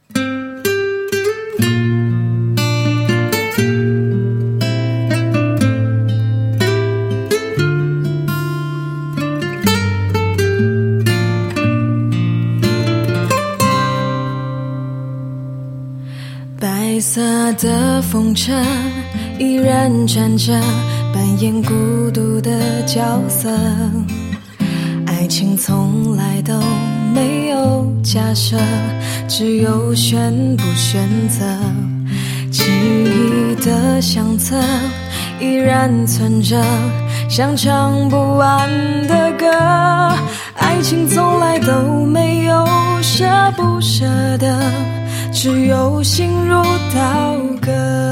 白色的风车依然站着，扮演孤独的角色。爱情从来都没有假设，只有选不选择。记忆的相册依然存着，像唱不完的歌。爱情从来都没有舍不舍得，只有心如刀割。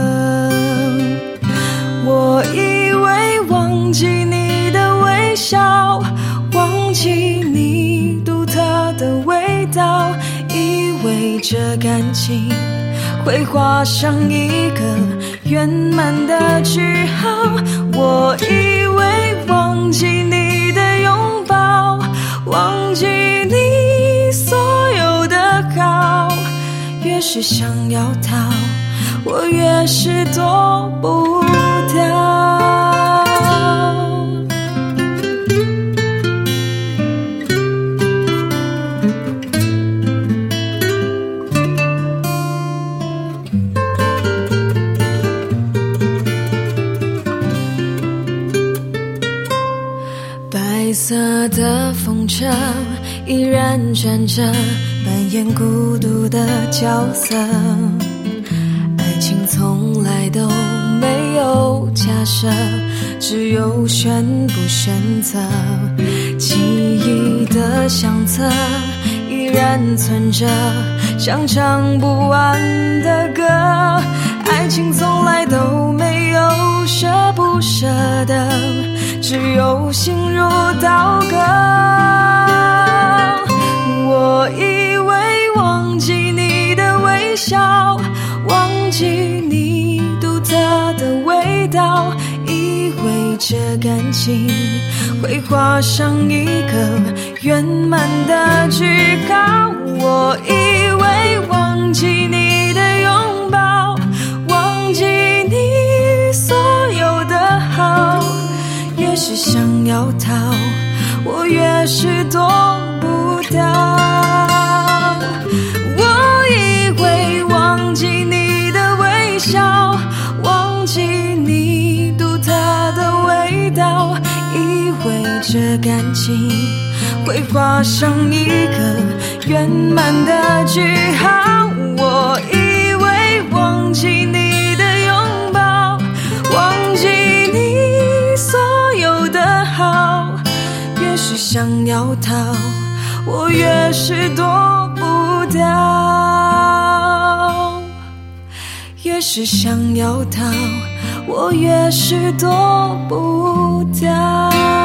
我以为忘记你的微笑，忘记你独特的味道，以为这感情会画上一个圆满的句号。我以为忘记你的拥抱，忘记你所有的好，越是想要逃，我越是躲不掉。白色的风车依然站着，扮演孤独的角色。爱情从来都没有假设，只有选不选择。记忆的相册依然存着，像唱不完的歌。爱情从来都没有舍不舍得，只有心如刀割。我以为忘记你的微笑，忘记你独特的味道，以为这感情会画上一个圆满的句号。我以为忘记你的拥抱，忘记你所有的好，越是想要逃，我越是躲不掉。我以为忘记你的微笑，忘记你独特的味道，以为这感情会画上一个圆满的句号。我以为忘记你的拥抱，忘记你所有的好，越是想要逃，我越是躲不掉。越是想要逃，我越是躲不掉。